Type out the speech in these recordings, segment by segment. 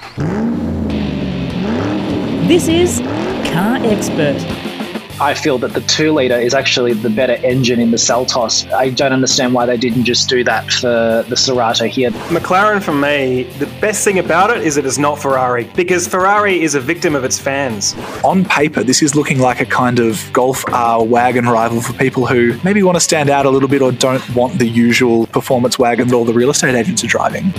This is Car Expert. I feel that the 2-litre is actually the better engine in the Seltos. I don't understand why they didn't just do that for the Cerato here. McLaren, for me, the best thing about it is it is not Ferrari, because Ferrari is a victim of its fans. On paper, this is looking like a kind of Golf R wagon rival for people who maybe want to stand out a little bit or don't want the usual performance wagon that all the real estate agents are driving.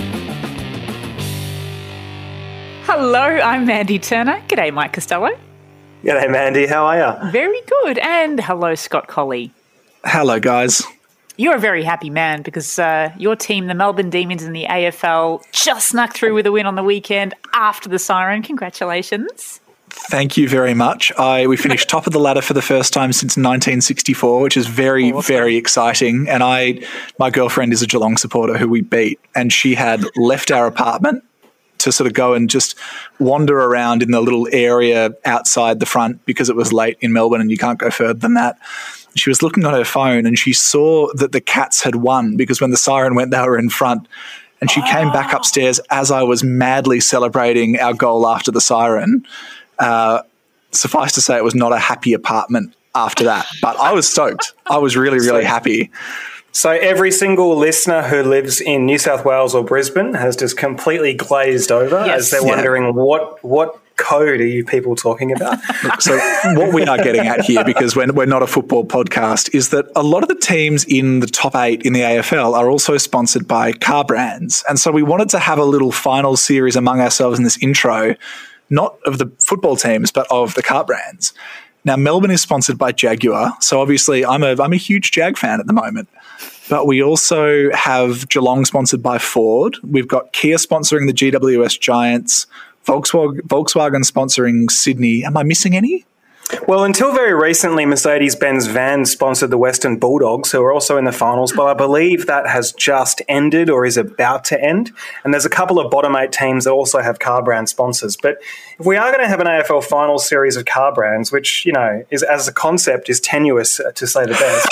Hello, I'm Mandy Turner. G'day, Mike Costello. G'day, Mandy. How are you? Very good. And hello, Scott Colley. Hello, guys. You're a very happy man because your team, the Melbourne Demons in the AFL, just snuck through with a win on the weekend after the siren. Congratulations. Thank you very much. We finished top of the ladder for the first time since 1964, which is very, very exciting. And my girlfriend is a Geelong supporter who we beat, and she had left our apartment to sort of go and just wander around in the little area outside the front because it was late in Melbourne and you can't go further than that. She was looking on her phone and she saw that the Cats had won because when the siren went, they were in front. And she came back upstairs as I was madly celebrating our goal after the siren. Suffice to say, it was not a happy apartment after that, but I was stoked. I was really, really happy. So every single listener who lives in New South Wales or Brisbane has just completely glazed over as they're wondering what code are you people talking about? So what we are getting at here, because we're not a football podcast, is that a lot of the teams in the top 8 in the AFL are also sponsored by car brands. And so we wanted to have a little final series among ourselves in this intro, not of the football teams, but of the car brands. Now, Melbourne is sponsored by Jaguar. So obviously I'm a huge Jag fan at the moment. But we also have Geelong sponsored by Ford. We've got Kia sponsoring the GWS Giants, Volkswagen sponsoring Sydney. Am I missing any? Well, until very recently, Mercedes-Benz Vans sponsored the Western Bulldogs, who are also in the finals, but I believe that has just ended or is about to end. And there's a couple of bottom 8 teams that also have car brand sponsors. But if we are going to have an AFL finals series of car brands, which, you know, is as a concept is tenuous to say the best,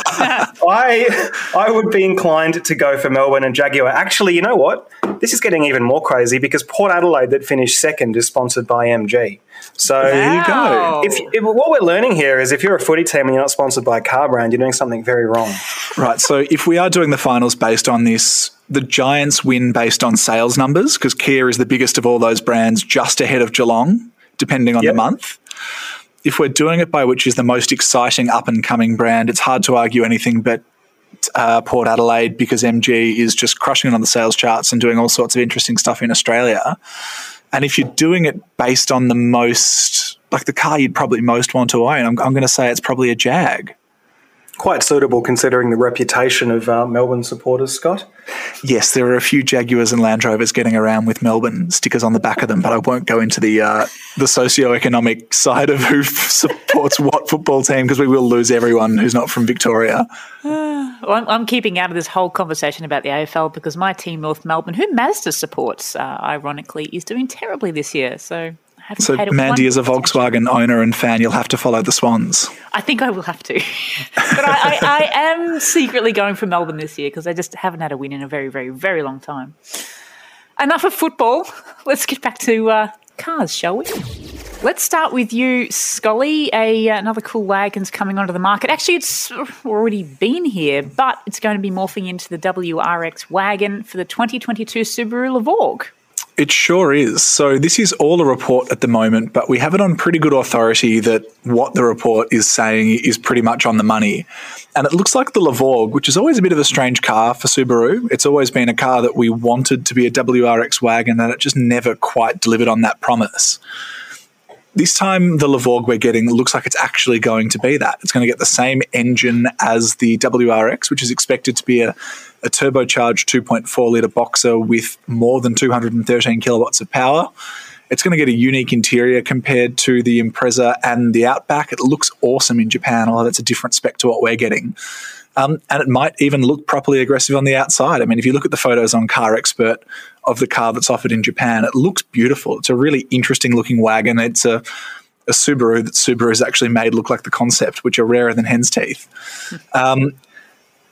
I would be inclined to go for Melbourne and Jaguar. Actually, you know what? This is getting even more crazy because Port Adelaide, that finished second, is sponsored by MG. So there you go. If what we're learning here is if you're a footy team and you're not sponsored by a car brand, you're doing something very wrong. Right. So if we are doing the finals based on this, the Giants win based on sales numbers because Kia is the biggest of all those brands, just ahead of Geelong, depending on the month. If we're doing it by which is the most exciting up-and-coming brand, it's hard to argue anything but Port Adelaide because MG is just crushing it on the sales charts and doing all sorts of interesting stuff in Australia. And if you're doing it based on the most, like the car you'd probably most want to own, I'm going to say it's probably a Jag. Quite suitable considering the reputation of Melbourne supporters, Scott. Yes, there are a few Jaguars and Land Rovers getting around with Melbourne stickers on the back of them, but I won't go into the socio-economic side of who supports what football team because we will lose everyone who's not from Victoria. Well, I'm keeping out of this whole conversation about the AFL because my team, North Melbourne, who Mazda supports, ironically, is doing terribly this year. So Mandy, as a Volkswagen owner and fan, you'll have to follow the Swans. I think I will have to. But I am secretly going for Melbourne this year because I just haven't had a win in a very, very, very long time. Enough of football. Let's get back to cars, shall we? Let's start with you, Scully. Another cool wagon's coming onto the market. Actually, it's already been here, but it's going to be morphing into the WRX wagon for the 2022 Subaru Levorg. It sure is. So this is all a report at the moment, but we have it on pretty good authority that what the report is saying is pretty much on the money. And it looks like the Levorg, which is always a bit of a strange car for Subaru. It's always been a car that we wanted to be a WRX wagon, and it just never quite delivered on that promise. This time, the Levorg we're getting looks like it's actually going to be that. It's going to get the same engine as the WRX, which is expected to be a turbocharged 2.4-litre boxer with more than 213 kilowatts of power. It's going to get a unique interior compared to the Impreza and the Outback. It looks awesome in Japan, although it's a different spec to what we're getting. And it might even look properly aggressive on the outside. I mean, if you look at the photos on Car Expert of the car that's offered in Japan, it looks beautiful. It's a really interesting-looking wagon. It's a Subaru that Subaru has actually made look like the concept, which are rarer than hen's teeth.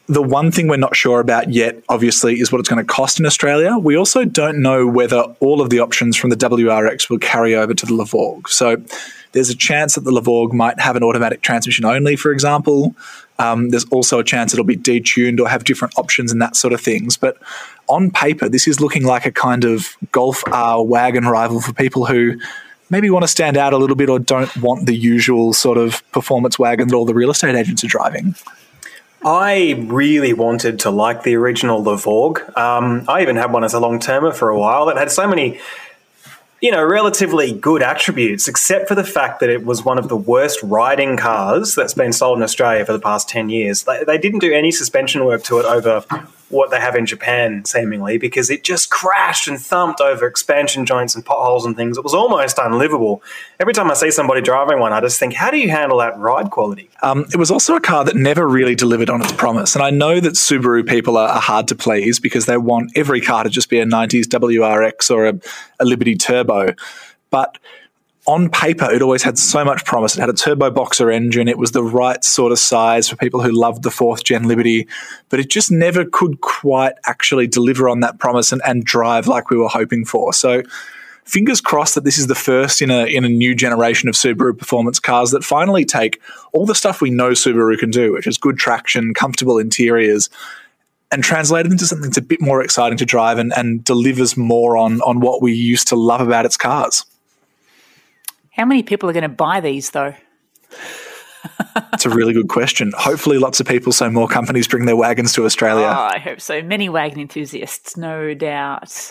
The one thing we're not sure about yet, obviously, is what it's going to cost in Australia. We also don't know whether all of the options from the WRX will carry over to the Lavorg. So there's a chance that the Lavorg might have an automatic transmission only, for example. There's also a chance it'll be detuned or have different options and that sort of things. But on paper, this is looking like a kind of Golf R wagon rival for people who maybe want to stand out a little bit or don't want the usual sort of performance wagon that all the real estate agents are driving. I really wanted to like the original Lavorg. I even had one as a long-termer for a while. It had so many, relatively good attributes, except for the fact that it was one of the worst riding cars that's been sold in Australia for the past 10 years. They didn't do any suspension work to it over what they have in Japan, seemingly, because it just crashed and thumped over expansion joints and potholes and things. It was almost unlivable. Every time I see somebody driving one, I just think, how do you handle that ride quality? It was also a car that never really delivered on its promise. And I know that Subaru people are hard to please because they want every car to just be a 90s WRX or a Liberty Turbo. But on paper, it always had so much promise. It had a turbo boxer engine. It was the right sort of size for people who loved the 4th gen Liberty, but it just never could quite actually deliver on that promise and drive like we were hoping for. So fingers crossed that this is the first in a new generation of Subaru performance cars that finally take all the stuff we know Subaru can do, which is good traction, comfortable interiors, and translate it into something that's a bit more exciting to drive and delivers more on what we used to love about its cars. How many people are going to buy these, though? That's a really good question. Hopefully lots of people, so more companies bring their wagons to Australia. Oh, I hope so. Many wagon enthusiasts, no doubt.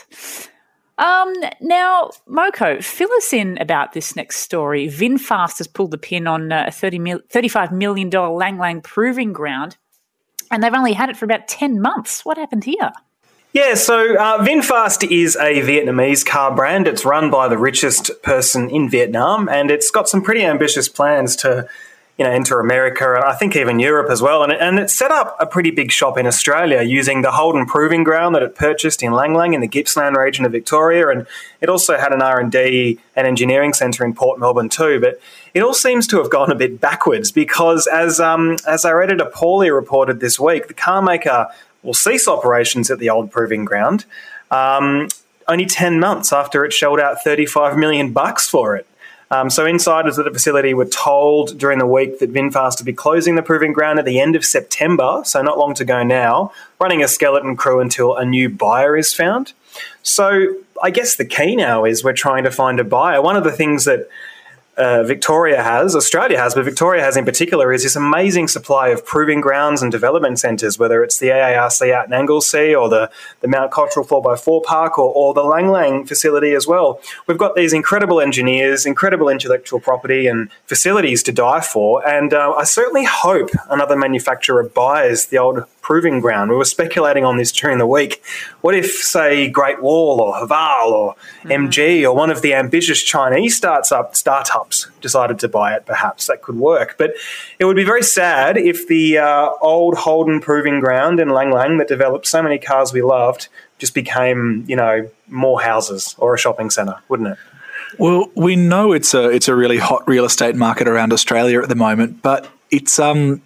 Now, Moko, fill us in about this next story. VinFast has pulled the pin on a $35 million Lang Lang proving ground, and they've only had it for about 10 months. What happened here? Yeah, so VinFast is a Vietnamese car brand. It's run by the richest person in Vietnam, and it's got some pretty ambitious plans to, enter America and I think even Europe as well. And it set up a pretty big shop in Australia using the Holden Proving Ground that it purchased in Lang Lang in the Gippsland region of Victoria, and it also had an R&D and engineering centre in Port Melbourne too. But it all seems to have gone a bit backwards because, as our editor Paulie reported this week, the car maker will cease operations at the old proving ground only 10 months after it shelled out $35 million for it. So insiders at the facility were told during the week that VinFast would be closing the proving ground at the end of September, so not long to go now, running a skeleton crew until a new buyer is found. So I guess the key now is we're trying to find a buyer. One of the things that Australia has, but Victoria has in particular, is this amazing supply of proving grounds and development centres, whether it's the AARC out in Anglesea or the Mount Cottrell 4x4 Park or the Lang Lang facility as well. We've got these incredible engineers, incredible intellectual property and facilities to die for, and I certainly hope another manufacturer buys the old proving ground. We were speculating on this during the week. What if, say, Great Wall or Haval or MG or one of the ambitious Chinese startups decided to buy it? Perhaps that could work. But it would be very sad if the old Holden Proving Ground in Lang Lang that developed so many cars we loved just became, more houses or a shopping centre, wouldn't it? Well, we know it's a really hot real estate market around Australia at the moment, but it's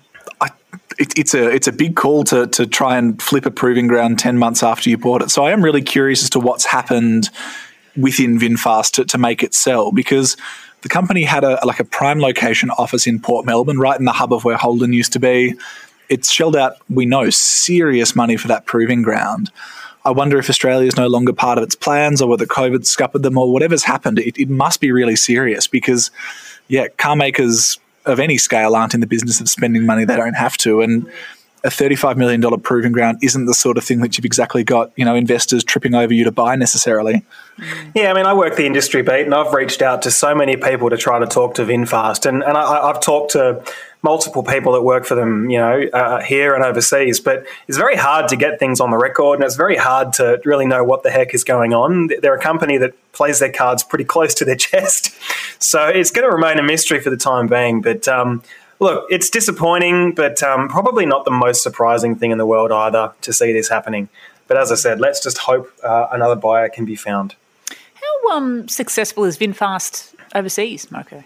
a big call to try and flip a proving ground 10 months after you bought it. So I am really curious as to what's happened within VinFast to make it sell, because the company had a prime location office in Port Melbourne, right in the hub of where Holden used to be. It's shelled out, we know, serious money for that proving ground. I wonder if Australia is no longer part of its plans or whether COVID scuppered them or whatever's happened. It must be really serious because, car makers of any scale aren't in the business of spending money they don't have to. And a $35 million proving ground isn't the sort of thing that you've exactly got, investors tripping over you to buy necessarily. Yeah, I work the industry beat and I've reached out to so many people to try to talk to VinFast. And I've talked to multiple people that work for them, here and overseas. But it's very hard to get things on the record and it's very hard to really know what the heck is going on. They're a company that plays their cards pretty close to their chest. So it's going to remain a mystery for the time being. But look, it's disappointing, but probably not the most surprising thing in the world either to see this happening. But as I said, let's just hope another buyer can be found. How successful is VinFast overseas, Moko?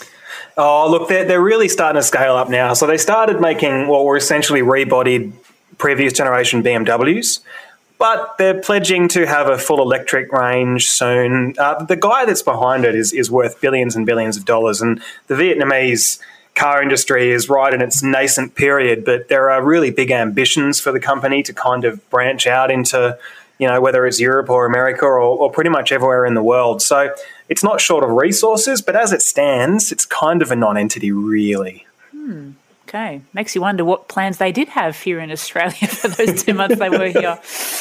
Oh, look, they're really starting to scale up now. So they started making what were essentially rebodied previous generation BMWs. But they're pledging to have a full electric range soon. The guy that's behind it is worth billions and billions of dollars, and the Vietnamese car industry is right in its nascent period, but there are really big ambitions for the company to kind of branch out into, whether it's Europe or America or pretty much everywhere in the world. So it's not short of resources, but as it stands, it's kind of a non-entity, really. Okay. Makes you wonder what plans they did have here in Australia for those 2 months they were here.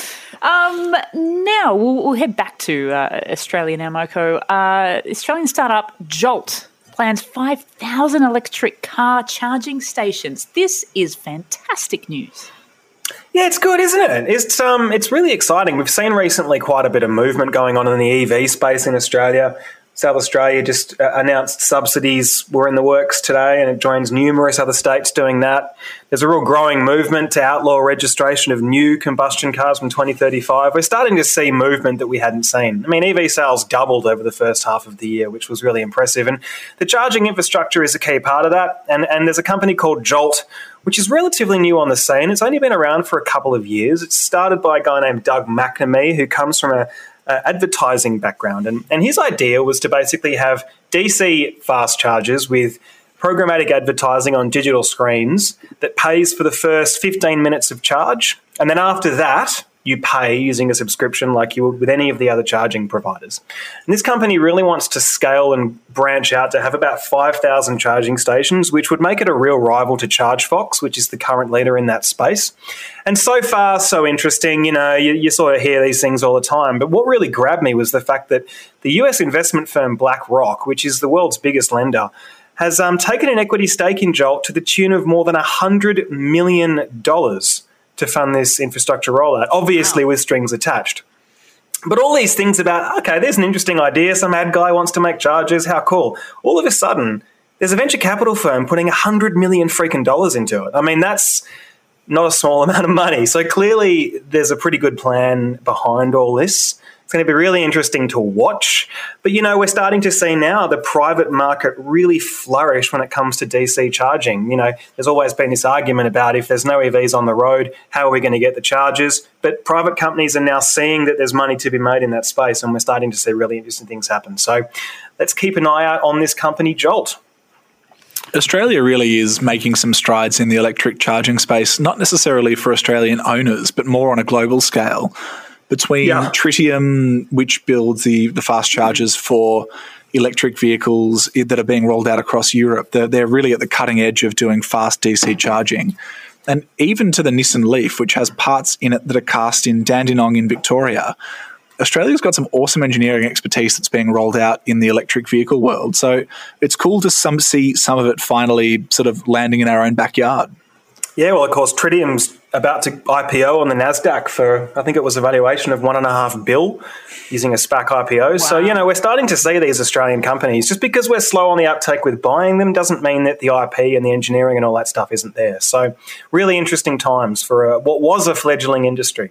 Now, we'll head back to Australia now, Moko. Australian startup Jolt plans 5,000 electric car charging stations. This is fantastic news. Yeah, it's good, isn't it? It's really exciting. We've seen recently quite a bit of movement going on in the EV space in Australia. South Australia just announced subsidies were in the works today, and it joins numerous other states doing that. There's a real growing movement to outlaw registration of new combustion cars from 2035. We're starting to see movement that we hadn't seen. I mean, EV sales doubled over the first half of the year, which was really impressive. And the charging infrastructure is a key part of that. And there's a company called Jolt, which is relatively new on the scene. It's only been around for a couple of years. It's started by a guy named Doug McNamee, who comes from a advertising background. And his idea was to basically have DC fast chargers with programmatic advertising on digital screens that pays for the first 15 minutes of charge. And then after that, you pay using a subscription like you would with any of the other charging providers. And this company really wants to scale and branch out to have about 5,000 charging stations, which would make it a real rival to ChargeFox, which is the current leader in that space. And so far, so interesting. You sort of hear these things all the time. But what really grabbed me was the fact that the US investment firm BlackRock, which is the world's biggest lender, has taken an equity stake in Jolt to the tune of more than $100 million to fund this infrastructure rollout, obviously with strings attached. But all these things about, okay, there's an interesting idea, some ad guy wants to make chargers, how cool. All of a sudden, there's a venture capital firm putting $100 million freaking dollars into it. I mean, that's not a small amount of money. So clearly there's a pretty good plan behind all this. It's going to be really interesting to watch. But, we're starting to see now the private market really flourish when it comes to DC charging. There's always been this argument about if there's no EVs on the road, how are we going to get the chargers? But private companies are now seeing that there's money to be made in that space, and we're starting to see really interesting things happen. So let's keep an eye out on this company, Jolt. Australia really is making some strides in the electric charging space, not necessarily for Australian owners, but more on a global scale. Between Tritium, which builds the fast chargers for electric vehicles that are being rolled out across Europe, they're really at the cutting edge of doing fast DC charging. And even to the Nissan Leaf, which has parts in it that are cast in Dandenong in Victoria, Australia's got some awesome engineering expertise that's being rolled out in the electric vehicle world. So it's cool to see some of it finally sort of landing in our own backyard. Yeah, well, of course, Tritium's about to IPO on the NASDAQ for, I think it was a valuation of $1.5 billion using a SPAC IPO. Wow. So, we're starting to see these Australian companies. Just because we're slow on the uptake with buying them doesn't mean that the IP and the engineering and all that stuff isn't there. So really interesting times for what was a fledgling industry.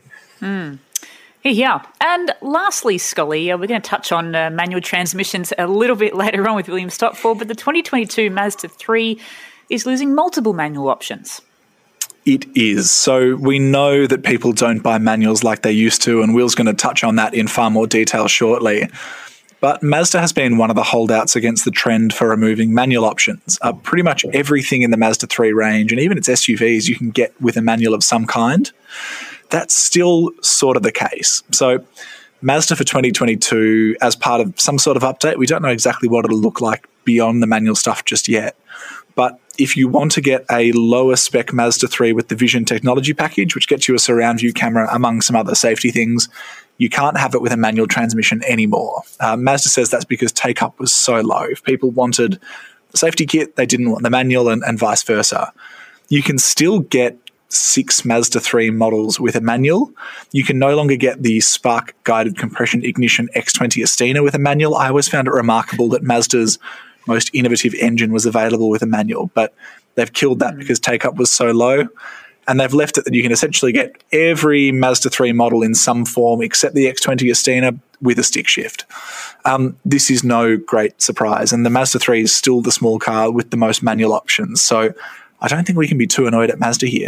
Yeah. And lastly, Scully, we're going to touch on manual transmissions a little bit later on with William Stopford, but the 2022 Mazda 3 is losing multiple manual options. It is. So we know that people don't buy manuals like they used to, and Will's going to touch on that in far more detail shortly. But Mazda has been one of the holdouts against the trend for removing manual options. Pretty much everything in the Mazda 3 range, and even its SUVs, you can get with a manual of some kind. That's still sort of the case. So Mazda for 2022, as part of some sort of update, we don't know exactly what it'll look like beyond the manual stuff just yet. But if you want to get a lower spec Mazda 3 with the Vision technology package, which gets you a surround view camera among some other safety things, you can't have it with a manual transmission anymore. Mazda says that's because take-up was so low. If people wanted the safety kit, they didn't want the manual, and vice versa. You can still get 6 Mazda 3 models with a manual. You can no longer get the Spark Guided Compression Ignition X20 Astina with a manual. I always found it remarkable that Mazda's most innovative engine was available with a manual, but they've killed that because take-up was so low, and they've left it that you can essentially get every Mazda 3 model in some form except the X20 Astina with a stick shift. This is no great surprise, and the Mazda 3 is still the small car with the most manual options, so I don't think we can be too annoyed at Mazda here.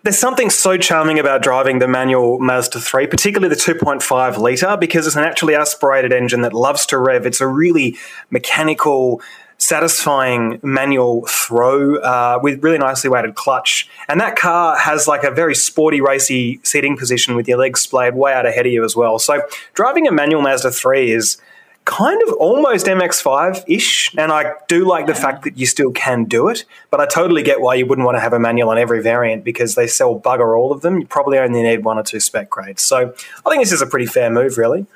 There's something so charming about driving the manual Mazda 3, particularly the 2.5 litre, because it's a naturally aspirated engine that loves to rev. It's a really mechanical, satisfying manual throw with really nicely weighted clutch. And that car has like a very sporty, racy seating position with your legs splayed way out ahead of you as well. So driving a manual Mazda 3 is kind of almost MX-5-ish, and I do like the fact that you still can do it, but I totally get why you wouldn't want to have a manual on every variant because they sell bugger all of them. You probably only need 1 or 2 spec grades. So I think this is a pretty fair move, really.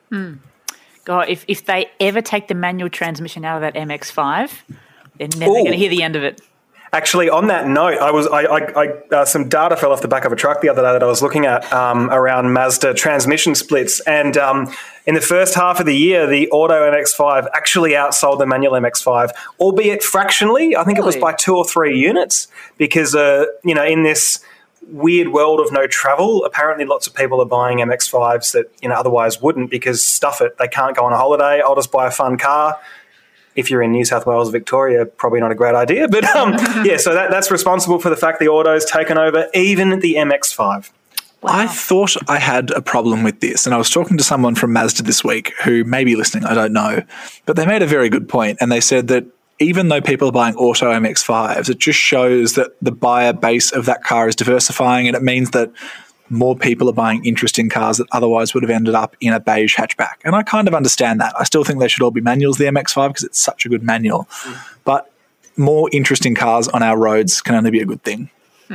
God, if they ever take the manual transmission out of that MX-5, they're never going to hear the end of it. Actually, on that note, some data fell off the back of a truck the other day that I was looking at around Mazda transmission splits, and in the first half of the year, the Auto MX-5 actually outsold the manual MX-5, albeit fractionally. I think it was by 2 or 3 units, because in this weird world of no travel, apparently lots of people are buying MX-5s that otherwise wouldn't, because stuff it, they can't go on a holiday. I'll just buy a fun car. If you're in New South Wales, Victoria, probably not a great idea. But so that's responsible for the fact the auto's taken over even the MX-5. Wow. I thought I had a problem with this, and I was talking to someone from Mazda this week who may be listening, I don't know, but they made a very good point, and they said that even though people are buying auto MX-5s, it just shows that the buyer base of that car is diversifying, and it means that more people are buying interesting cars that otherwise would have ended up in a beige hatchback. And I kind of understand that. I still think they should all be manuals, the MX-5, because it's such a good manual. But more interesting cars on our roads can only be a good thing.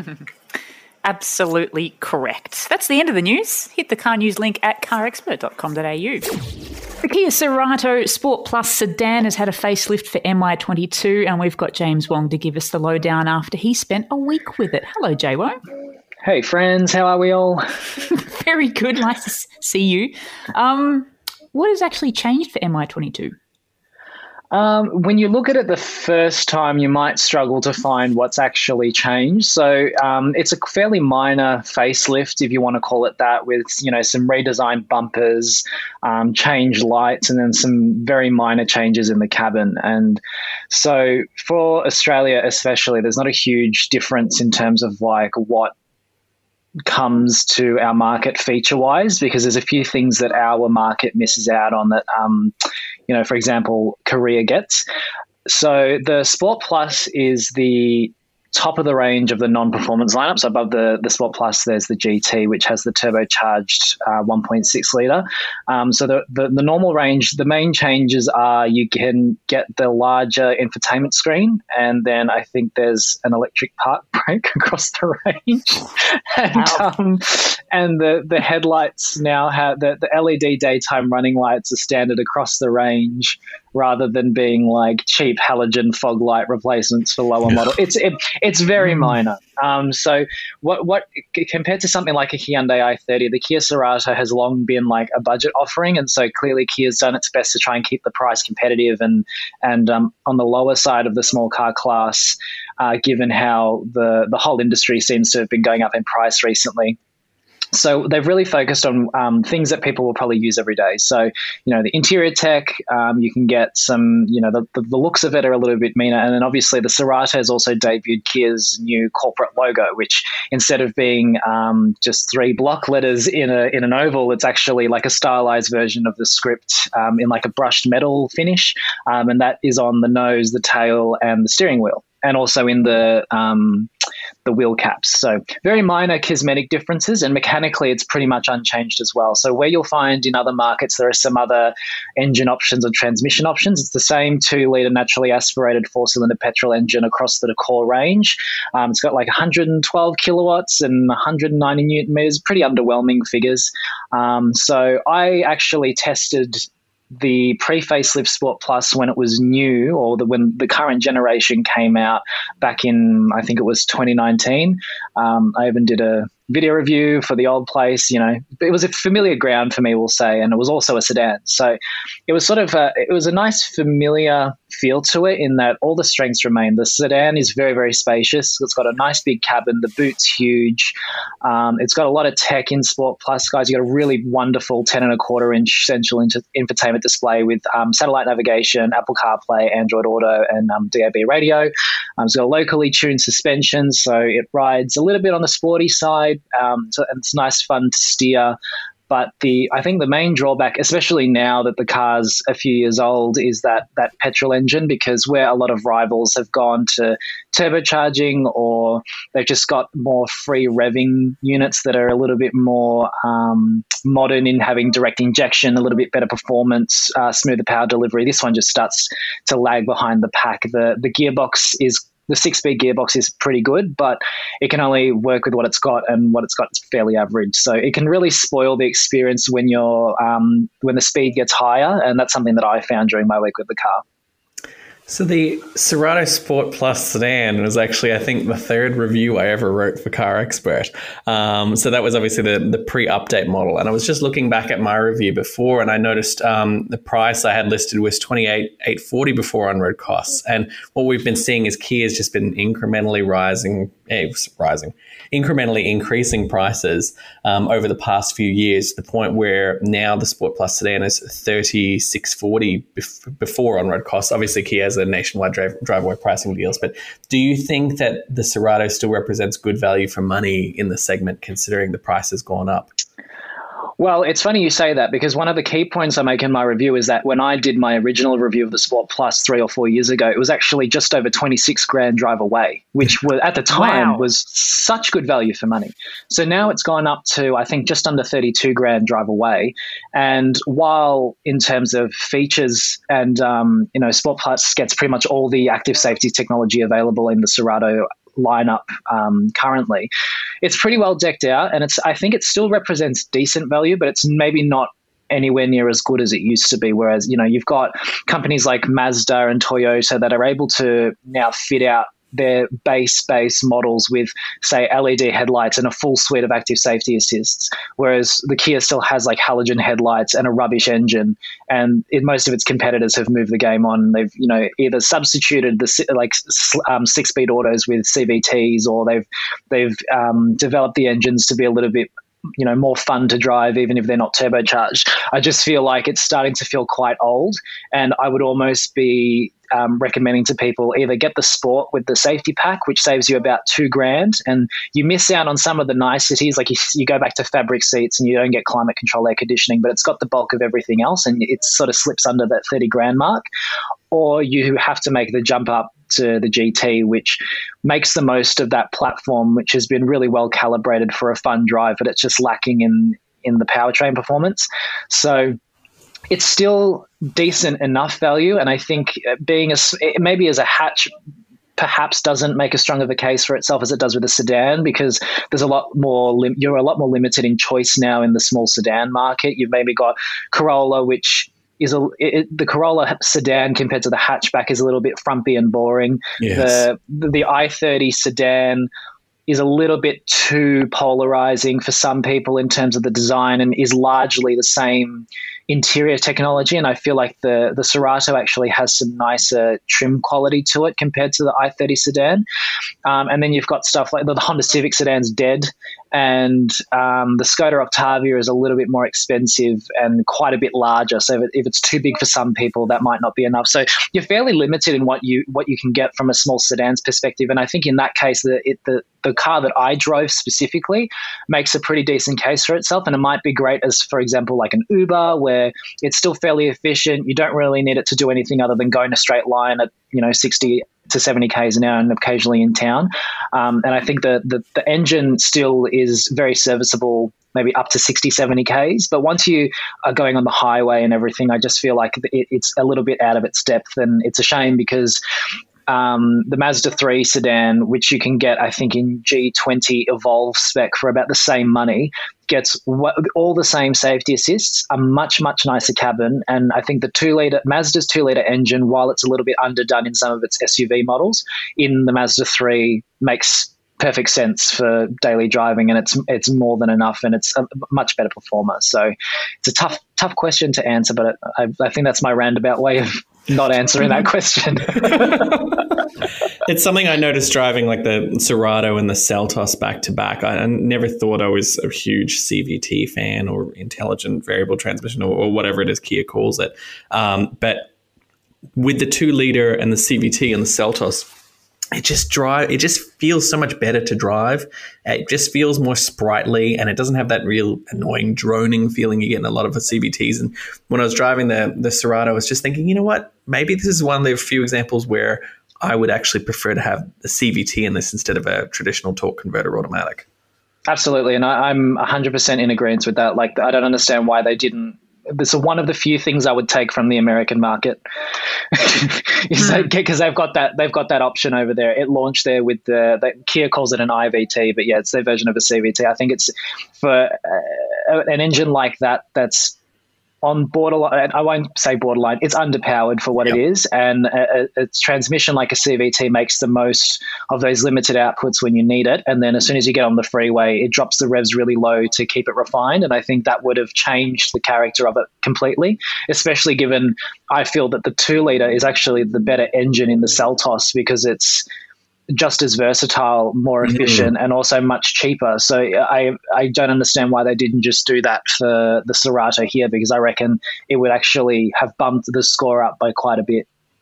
Absolutely correct. That's the end of the news. Hit the car news link at carexpert.com.au. The Kia Cerato Sport Plus sedan has had a facelift for MY22, and we've got James Wong to give us the lowdown after he spent a week with it. Hello, JWO. Hey, friends. How are we all? Very good. Nice to see you. What has actually changed for MY22? When you look at it the first time, you might struggle to find what's actually changed. So it's a fairly minor facelift, if you want to call it that, with some redesigned bumpers, changed lights, and then some very minor changes in the cabin. And so for Australia especially, there's not a huge difference in terms of like what comes to our market feature-wise, because there's a few things that our market misses out on that, for example, Korea gets. So the Sport Plus is the top of the range of the non-performance lineup. So above the Sport Plus, there's the GT, which has the turbocharged 1.6 litre. So the normal range, the main changes are you can get the larger infotainment screen, and then I think there's an electric park brake across the range. And the headlights now have the LED daytime running lights are standard across the range, rather than being like cheap halogen fog light replacements for lower model. It's very minor. So what compared to something like a Hyundai i30, the Kia Cerato has long been like a budget offering, and so clearly Kia's done its best to try and keep the price competitive and on the lower side of the small car class, given how the whole industry seems to have been going up in price recently. So they've really focused on things that people will probably use every day. So, the interior tech, you can get some, the looks of it are a little bit meaner. And then obviously the Cerato has also debuted Kia's new corporate logo, which instead of being just 3 block letters in an oval, it's actually like a stylized version of the script in like a brushed metal finish. And that is on the nose, the tail, and the steering wheel, and also in the wheel caps. So very minor cosmetic differences, and mechanically it's pretty much unchanged as well. So where you'll find in other markets there are some other engine options or transmission options, it's the same 2-litre naturally aspirated 4-cylinder petrol engine across the core range. It's got like 112 kilowatts and 190 newton meters, pretty underwhelming figures. So I actually tested the pre-facelift Sport Plus when it was new, or when the current generation came out back in, I think it was 2019. I even did a video review for the old place. It was a familiar ground for me, we'll say, and it was also a sedan. So it was it was a nice familiar feel to it in that all the strengths remain. The sedan is very, very spacious. It's got a nice big cabin. The boot's huge. It's got a lot of tech in Sport Plus, guys. You got a really wonderful 10.25-inch central infotainment display with satellite navigation, Apple CarPlay, Android Auto, and DAB radio. It's got a locally tuned suspension, so it rides a little bit on the sporty side. So it's nice, fun to steer. But I think the main drawback, especially now that the car's a few years old, is that petrol engine, because where a lot of rivals have gone to turbocharging, or they've just got more free revving units that are a little bit more modern in having direct injection, a little bit better performance, smoother power delivery. This one just starts to lag behind the pack. The gearbox is the 6-speed gearbox is pretty good, but it can only work with what it's got, and what it's got is fairly average. So it can really spoil the experience when when the speed gets higher, and that's something that I found during my week with the car. So the Cerato Sport Plus sedan was actually, I think, the third review I ever wrote for Car Expert. So that was obviously the pre-update model. And I was just looking back at my review before, and I noticed the price I had listed was $28,840 before on-road costs. And what we've been seeing is Kia's just been incrementally incrementally increasing prices over the past few years, to the point where now the Sport Plus sedan is $36,440 before on-road costs. Obviously, Kia has a nationwide drive-away pricing deals, but do you think that the Cerato still represents good value for money in the segment, considering the price has gone up? Well, it's funny you say that, because one of the key points I make in my review is that when I did my original review of the Sport Plus 3 or 4 years ago, it was actually just over 26 grand drive away, which was, at the time was such good value for money. So now it's gone up to, I think, just under 32 grand drive away. And while in terms of features and, Sport Plus gets pretty much all the active safety technology available in the Cerato lineup currently, it's pretty well decked out, and I think it still represents decent value, but it's maybe not anywhere near as good as it used to be. Whereas, you've got companies like Mazda and Toyota that are able to now fit out their base models with, say, LED headlights and a full suite of active safety assists, whereas the Kia still has like halogen headlights and a rubbish engine, and most of its competitors have moved the game on. They've either substituted the 6-speed autos with CVTs, or they've developed the engines to be a little bit more fun to drive, even if they're not turbocharged. I just feel like it's starting to feel quite old, and I would almost be recommending to people either get the Sport with the safety pack, which saves you about $2,000, and you miss out on some of the niceties. Like you go back to fabric seats and you don't get climate control air conditioning, but it's got the bulk of everything else, and it sort of slips under that $30,000 mark. Or you have to make the jump up to the GT, which makes the most of that platform, which has been really well calibrated for a fun drive, but it's just lacking in the powertrain performance. So it's still decent enough value, and I think maybe as a hatch perhaps doesn't make as strong of a case for itself as it does with a sedan, because there's a lot more you're a lot more limited in choice now in the small sedan market. You've maybe got Corolla, which is the Corolla sedan compared to the hatchback is a little bit frumpy and boring. Yes. The i30 sedan is a little bit too polarizing for some people in terms of the design, and is largely the same interior technology. And I feel like the Cerato actually has some nicer trim quality to it compared to the i30 sedan. And then you've got stuff like the Honda Civic sedan's dead, and the Skoda Octavia is a little bit more expensive and quite a bit larger. So if it's too big for some people, that might not be enough. So you're fairly limited in what you can get from a small sedan's perspective. And I think in that case, the car that I drove specifically makes a pretty decent case for itself. And it might be great as, for example, like an Uber, where it's still fairly efficient. You don't really need it to do anything other than go in a straight line at 60 to 70 k's an hour and occasionally in town. And I think the engine still is very serviceable, maybe up to 60, 70 k's. But once you are going on the highway and everything, I just feel like it's a little bit out of its depth. And it's a shame, because the Mazda 3 sedan, which you can get, I think, in G20 Evolve spec for about the same money, gets all the same safety assists, a much, much nicer cabin. And I think Mazda's 2-litre engine, while it's a little bit underdone in some of its SUV models, in the Mazda 3 makes perfect sense for daily driving, and it's more than enough, and it's a much better performer. So it's a tough question to answer, but I think that's my roundabout way of not answering that question. It's something I noticed driving like the Cerato and the Seltos back to back. I never thought I was a huge CVT fan or intelligent variable transmission or whatever it is Kia calls it. But with the 2-liter and the CVT and the Seltos, it just feels so much better to drive. It just feels more sprightly, and it doesn't have that real annoying droning feeling you get in a lot of the CVTs. And when I was driving the Cerato, I was just thinking, you know what? Maybe this is one of the few examples where I would actually prefer to have the CVT in this instead of a traditional torque converter automatic. Absolutely, and I'm 100% in agreement with that. Like, I don't understand why they didn't. This is one of the few things I would take from the American market, because they've got that option over there. It launched there with Kia calls it an IVT, but yeah, it's their version of a CVT. I think it's for an engine like that that's on borderline. I won't say borderline. It's underpowered for what it is, and its transmission like a CVT makes the most of those limited outputs when you need it. And then as soon as you get on the freeway, it drops the revs really low to keep it refined. And I think that would have changed the character of it completely, especially given I feel that the 2-liter is actually the better engine in the Seltos because it's just as versatile, more efficient, and also much cheaper. So I don't understand why they didn't just do that for the Cerato here, because I reckon it would actually have bumped the score up by quite a bit.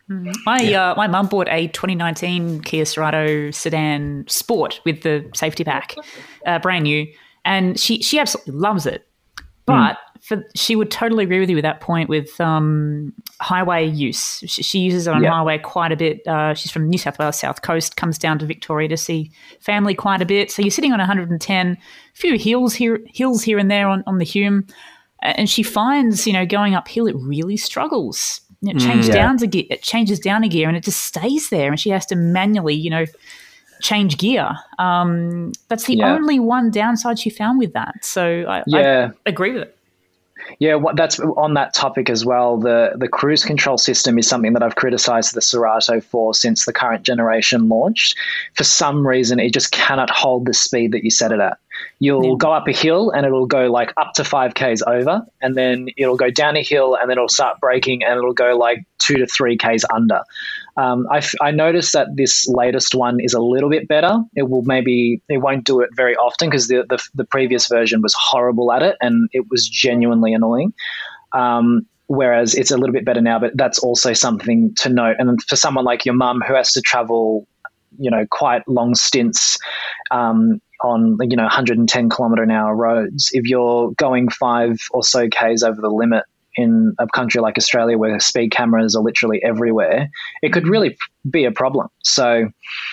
My mum bought a 2019 Kia Cerato sedan Sport with the safety pack, brand new, and she absolutely loves it. But she would totally agree with you with that point with highway use. She uses it on highway quite a bit. She's from New South Wales South Coast, comes down to Victoria to see family quite a bit. So you're sitting on 110, a few hills here and there on the Hume, and she finds, going uphill it really struggles. It changes down a gear and it just stays there, and she has to manually, change gear. That's the only one downside she found with that. So I agree with it. Yeah, that's on that topic as well. The cruise control system is something that I've criticized the Cerato for since the current generation launched. For some reason, it just cannot hold the speed that you set it at. You'll go up a hill and it'll go like up to 5Ks over, and then it'll go down a hill and then it'll start braking and it'll go like 2 to 3Ks under. I noticed that this latest one is a little bit better. It won't do it very often because the previous version was horrible at it and it was genuinely annoying. Whereas it's a little bit better now, but that's also something to note. And for someone like your mum who has to travel, quite long stints, on 110 kilometre an hour roads, if you're going 5 or so Ks over the limit in a country like Australia where speed cameras are literally everywhere, it could really be a problem. So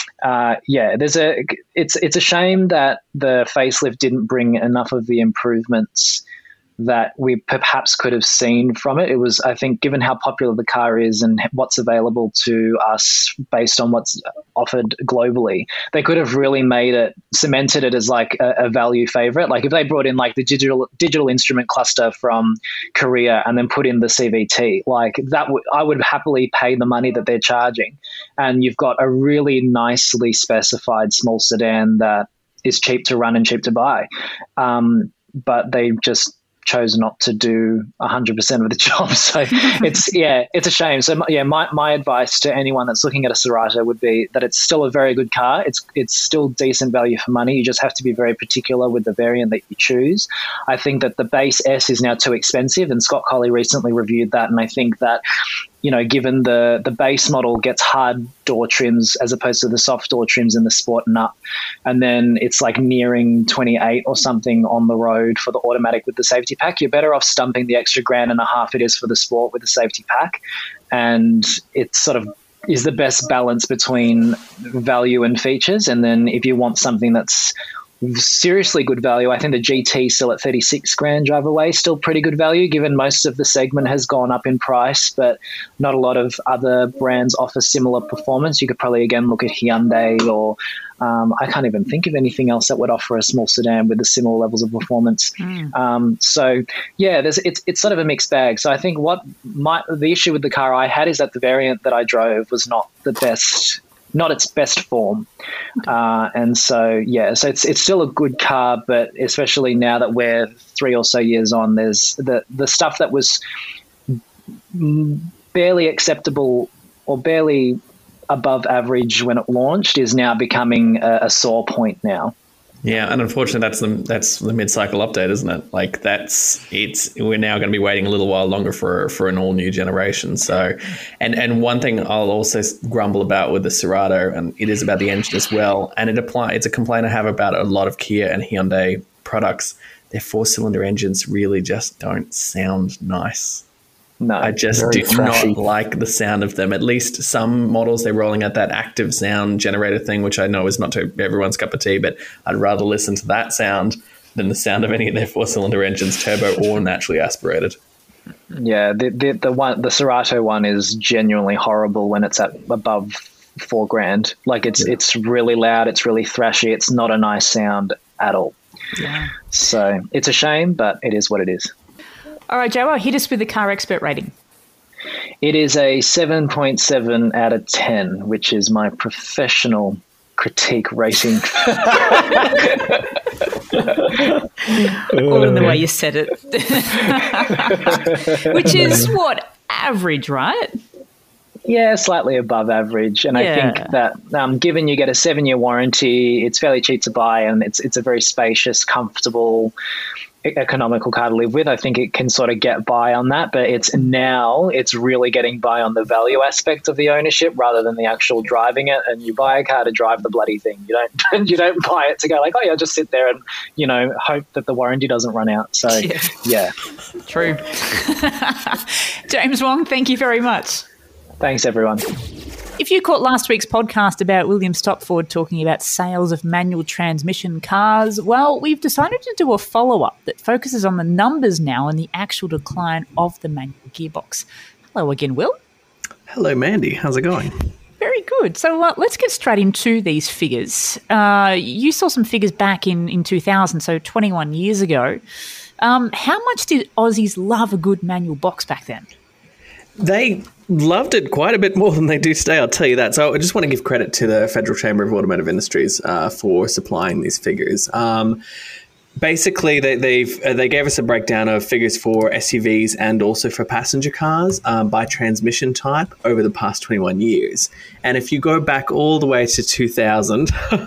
it's a shame that the facelift didn't bring enough of the improvements that we perhaps could have seen from it. It was, I think, given how popular the car is and what's available to us based on what's offered globally, they could have really cemented it as like a value favorite. Like if they brought in like the digital instrument cluster from Korea and then put in the CVT, like that, I would happily pay the money that they're charging. And you've got a really nicely specified small sedan that is cheap to run and cheap to buy. But they just chose not to do 100% of the job. So it's a shame. So my advice to anyone that's looking at a Cerato would be that it's still a very good car. It's still decent value for money. You just have to be very particular with the variant that you choose. I think that the base S is now too expensive, and Scott Colley recently reviewed that, and I think that given the base model gets hard door trims as opposed to the soft door trims in the Sport and up, and then it's like nearing 28 or something on the road for the automatic with the safety pack, you're better off stumping the extra $1,500 it is for the Sport with the safety pack. And it sort of is the best balance between value and features. And then if you want something that's seriously good value, I think the GT still at $36,000 drive away, still pretty good value given most of the segment has gone up in price, but not a lot of other brands offer similar performance. You could probably again look at Hyundai, or I can't even think of anything else that would offer a small sedan with the similar levels of performance. So yeah, it's sort of a mixed bag. So I think the issue with the car I had is that the variant that I drove was not the best not its best form. And so it's still a good car, but especially now that we're 3 or so years on, there's the stuff that was barely acceptable or barely above average when it launched is now becoming a sore point now. Yeah, and unfortunately, that's the mid-cycle update, isn't it? Like we're now going to be waiting a little while longer for an all-new generation. So, and one thing I'll also grumble about with the Cerato, and it is about the engine as well, and it's a complaint I have about a lot of Kia and Hyundai products. Their 4-cylinder engines really just don't sound nice. No, I just do not like the sound of them. At least some models, they're rolling out that active sound generator thing, which I know is not to everyone's cup of tea, but I'd rather listen to that sound than the sound of any of their 4-cylinder engines, turbo or naturally aspirated. Yeah, the Cerato one is genuinely horrible when it's at above $4,000. Like it's really loud, it's really thrashy, it's not a nice sound at all. Yeah. So it's a shame, but it is what it is. All right, Joe, hit us with the car expert rating. It is a 7.7 out of 10, which is my professional critique rating. All in the way you said it. Which is what? Average, right? Yeah, slightly above average. And I think that given you get a 7-year warranty, it's fairly cheap to buy, and it's a very spacious, comfortable, economical car to live with. I think it can sort of get by on that, but it's really getting by on the value aspect of the ownership rather than the actual driving it. And you buy a car to drive the bloody thing. You don't buy it to go like, oh yeah, I'll just sit there and hope that the warranty doesn't run out. So yeah. True. James Wong, thank you very much. Thanks everyone. If you caught last week's podcast about William Stopford talking about sales of manual transmission cars, well, we've decided to do a follow-up that focuses on the numbers now and the actual decline of the manual gearbox. Hello again, Will. Hello, Mandy. How's it going? Very good. So let's get straight into these figures. You saw some figures back in 2000, so 21 years ago. How much did Aussies love a good manual box back then? They loved it quite a bit more than they do today, I'll tell you that. So I just want to give credit to the Federal Chamber of Automotive Industries for supplying these figures. Basically, they gave us a breakdown of figures for SUVs and also for passenger cars by transmission type over the past 21 years. And if you go back all the way to 2000,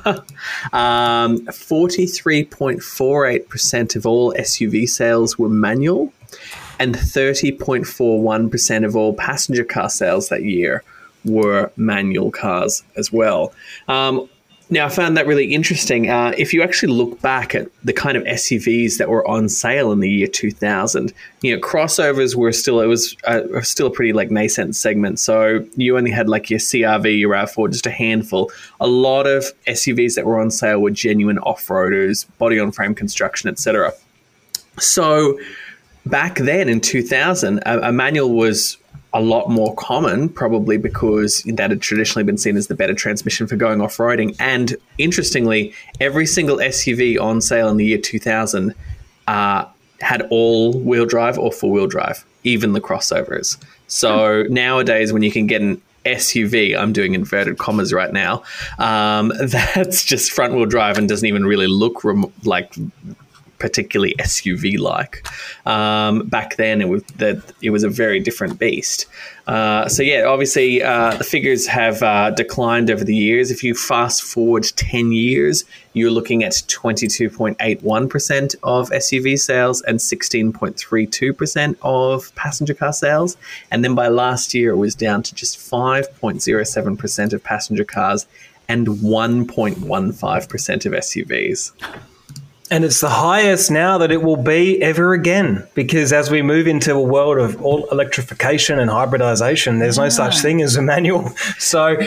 43.48% of all SUV sales were manual, and 30.41% of all passenger car sales that year were manual cars as well. Now, I found that really interesting. If you actually look back at the kind of SUVs that were on sale in the year 2000, crossovers were still a pretty nascent segment. So you only had like your CR-V, your RAV4, just a handful. A lot of SUVs that were on sale were genuine off-roaders, body-on-frame construction, etc. So back then in 2000, a manual was a lot more common, probably because that had traditionally been seen as the better transmission for going off-roading. And interestingly, every single SUV on sale in the year 2000 had all-wheel drive or four-wheel drive, even the crossovers. So nowadays, when you can get an SUV, I'm doing inverted commas right now, that's just front-wheel drive and doesn't even really look like particularly SUV-like. Back then, it was a very different beast. So yeah, obviously the figures have declined over the years. If you fast forward 10 years, you're looking at 22.81% of SUV sales and 16.32% of passenger car sales. And then by last year, it was down to just 5.07% of passenger cars and 1.15% of SUVs. And it's the highest now that it will be ever again, because as we move into a world of all electrification and hybridization, there's no such thing as a manual. So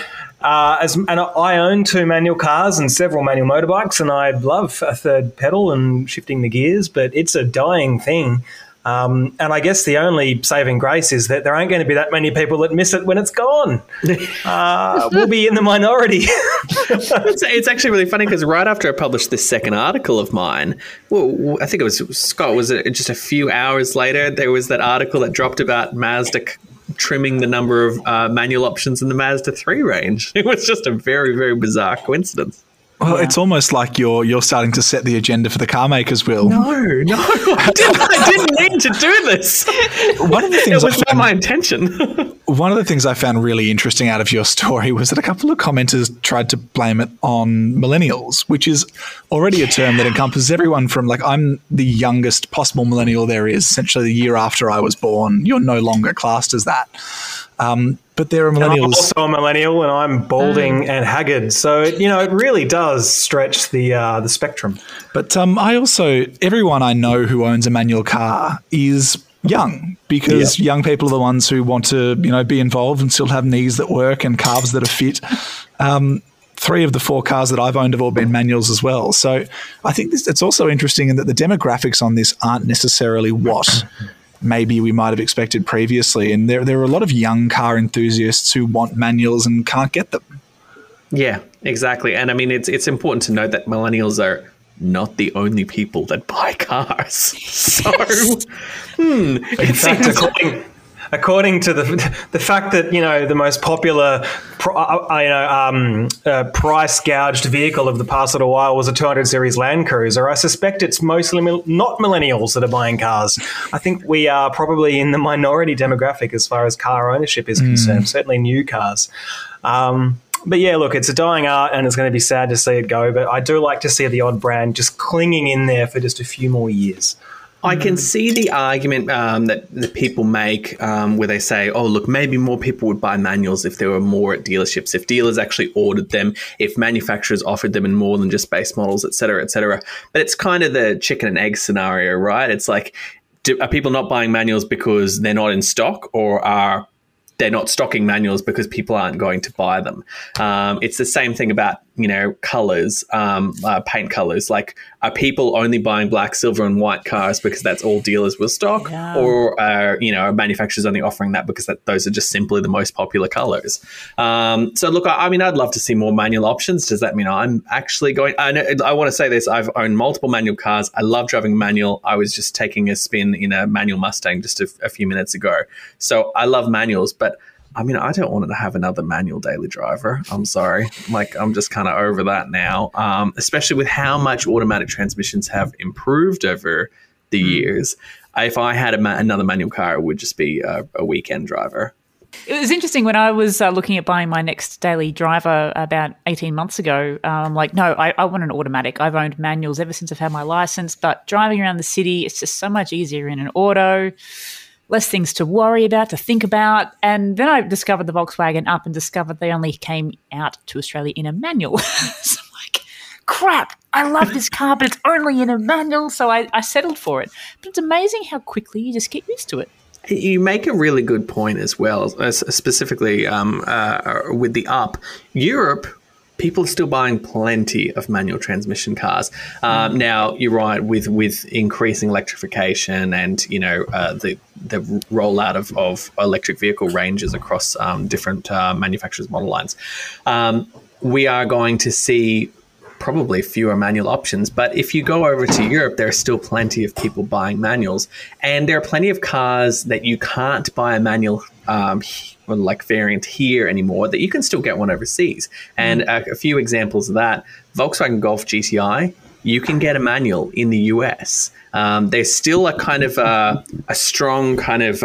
I own 2 manual cars and several manual motorbikes, and I love a third pedal and shifting the gears, but it's a dying thing. And I guess the only saving grace is that there aren't going to be that many people that miss it when it's gone. We'll be in the minority. It's actually really funny because right after I published this second article of mine, well, I think it was Scott, was it just a few hours later, there was that article that dropped about Mazda trimming the number of manual options in the Mazda 3 range. It was just a very, very bizarre coincidence. Well, it's almost like you're starting to set the agenda for the car makers, Will. No, I didn't mean to do this. One of the things it was not my intention. One of the things I found really interesting out of your story was that a couple of commenters tried to blame it on millennials, which is already a term that encompasses everyone from, like, I'm the youngest possible millennial there is, essentially the year after I was born. You're no longer classed as that. But there are millennials. And I'm also a millennial, and I'm balding and haggard. So, it really does stretch the spectrum. But everyone I know who owns a manual car is young, because young people are the ones who want to, be involved and still have knees that work and calves that are fit. 3 of the 4 cars that I've owned have all been manuals as well. So I think it's also interesting in that the demographics on this aren't necessarily what maybe we might have expected previously. And there are a lot of young car enthusiasts who want manuals and can't get them. Yeah, exactly. And I mean, it's important to note that millennials are not the only people that buy cars. So, in fact, according to the fact that the most popular price gouged vehicle of the past little while was a 200 series Land Cruiser, I suspect it's mostly not millennials that are buying cars. I think we are probably in the minority demographic as far as car ownership is concerned. Certainly new cars. But yeah, look, it's a dying art, and it's going to be sad to see it go. But I do like to see the odd brand just clinging in there for just a few more years. I can see the argument that people make where they say, oh, look, maybe more people would buy manuals if there were more at dealerships, if dealers actually ordered them, if manufacturers offered them in more than just base models, et cetera, et cetera. But it's kind of the chicken and egg scenario, right? It's like, are people not buying manuals because they're not in stock, or are they're not stocking manuals because people aren't going to buy them? It's the same thing about, colors, paint colors. Like, are people only buying black, silver, and white cars because that's all dealers will stock? Yeah. Or are manufacturers only offering that because those are just simply the most popular colors? So look, I mean, I'd love to see more manual options. Does that mean I'm actually going? I want to say this. I've owned multiple manual cars. I love driving a manual. I was just taking a spin in a manual Mustang just a few minutes ago. So I love manuals, but I mean, I don't want to have another manual daily driver. I'm sorry. I'm just kind of over that now, especially with how much automatic transmissions have improved over the years. If I had another manual car, it would just be a weekend driver. It was interesting when I was looking at buying my next daily driver about 18 months ago. I'm like, no, I want an automatic. I've owned manuals ever since I've had my license, but driving around the city, it's just so much easier in an auto. Less things to worry about, to think about. And then I discovered the Volkswagen Up and discovered they only came out to Australia in a manual. So I'm like, crap, I love this car, but it's only in a manual. So I settled for it. But it's amazing how quickly you just get used to it. You make a really good point as well, specifically with the Up. Europe, people are still buying plenty of manual transmission cars. Now, you're right, with increasing electrification and, the rollout of electric vehicle ranges across different manufacturers' model lines, we are going to see probably fewer manual options. But if you go over to Europe, there are still plenty of people buying manuals. And there are plenty of cars that you can't buy a manual variant here anymore that you can still get one overseas. And a few examples of that, Volkswagen Golf GTI, you can get a manual in the US. There's still a kind of a strong kind of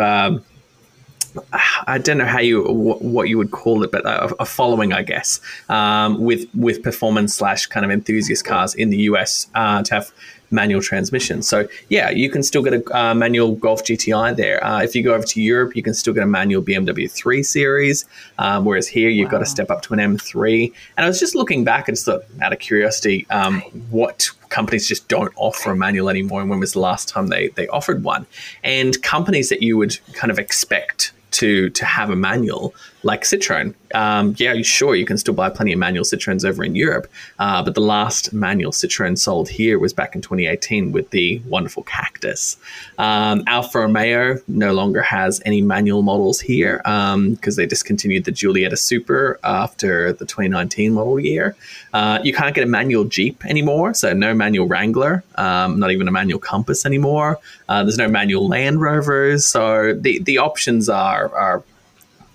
I don't know what you would call it, but a following, I guess, with performance / kind of enthusiast cars in the US to have manual transmission. So yeah, you can still get a manual Golf GTI there. If you go over to Europe, you can still get a manual BMW 3 Series, whereas here you've got to step up to an M3. And I was just looking back and just thought, out of curiosity, what companies just don't offer a manual anymore, and when was the last time they offered one? And companies that you would kind of expect to have a manual, like Citroen. Sure, you can still buy plenty of manual Citroens over in Europe, but the last manual Citroen sold here was back in 2018 with the wonderful Cactus. Alfa Romeo no longer has any manual models here because they discontinued the Giulietta Super after the 2019 model year. You can't get a manual Jeep anymore, so no manual Wrangler, not even a manual Compass anymore. There's no manual Land Rovers, so the options are